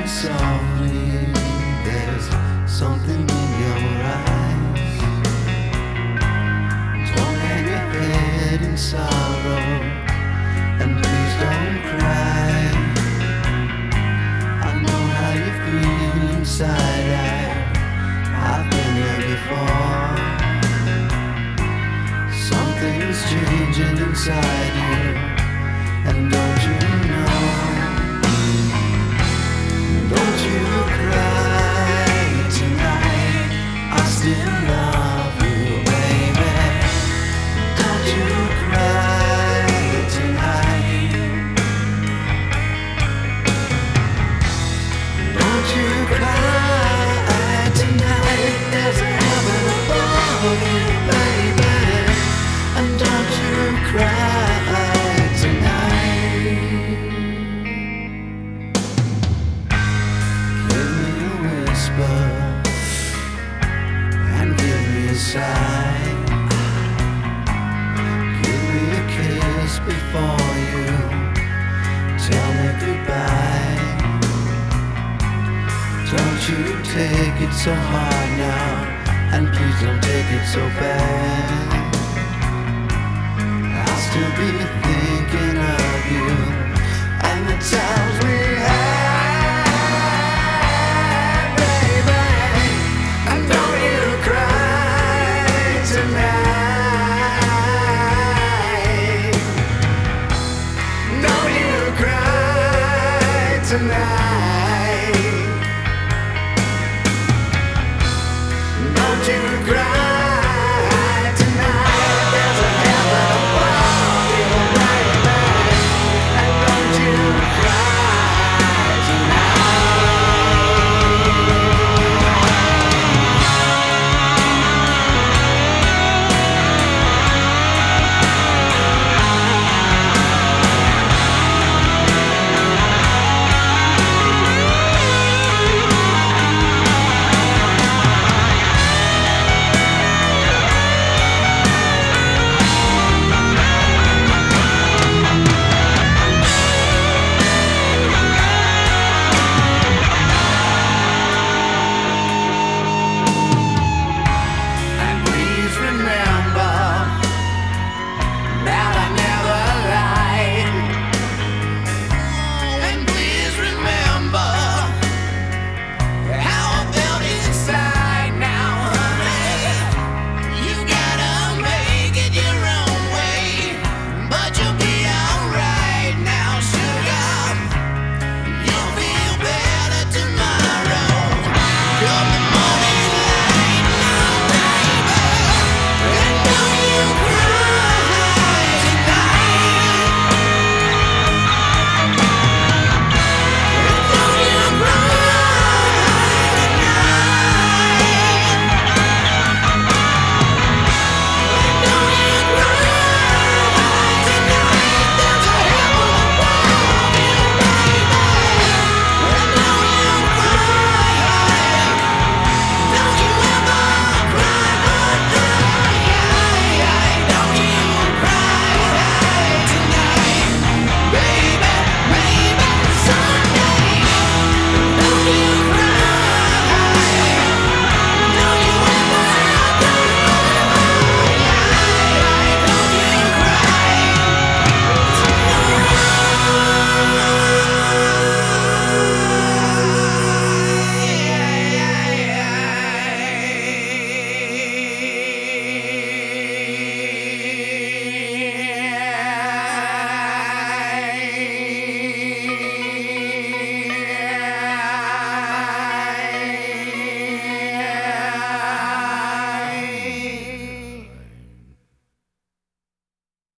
softly, there's something in your eyes. Don't hang your head in sorrow, and please don't cry. I know how you feel inside. I've been there before. Something's changing inside you, and don't you know? Don't you cry tonight, I still love you, baby. Don't you cry tonight. Don't you cry tonight, there's a heaven above you, baby. And don't you cry tonight. Give me a whisper and give me a sigh. Give me a kiss before you tell me goodbye. Don't you take it so hard now, and please don't take it so bad. I'll still be there.